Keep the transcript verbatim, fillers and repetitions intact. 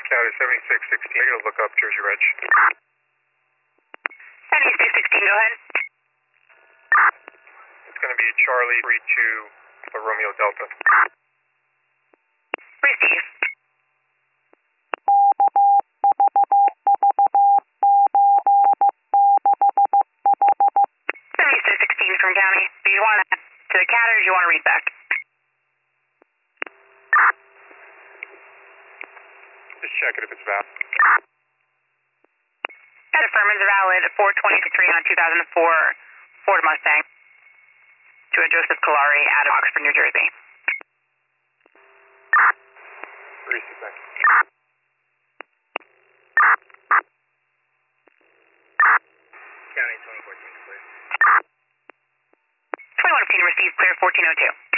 County seventy-six sixteen, I'm going to look up Jersey Reg. seventy-six sixteen, go ahead. It's going to be Charlie three two Romeo Delta. Receive. seventy-six sixteen from County. Do you want to to the cat or do you want to read back? Just check it if it's valid. That affirmative valid four twenty three on two thousand four Ford Mustang to a Joseph Kalari out of Oxford, New Jersey. Receive, thank you. County twenty fourteen, clear. twenty-one fifteen received, clear fourteen oh two.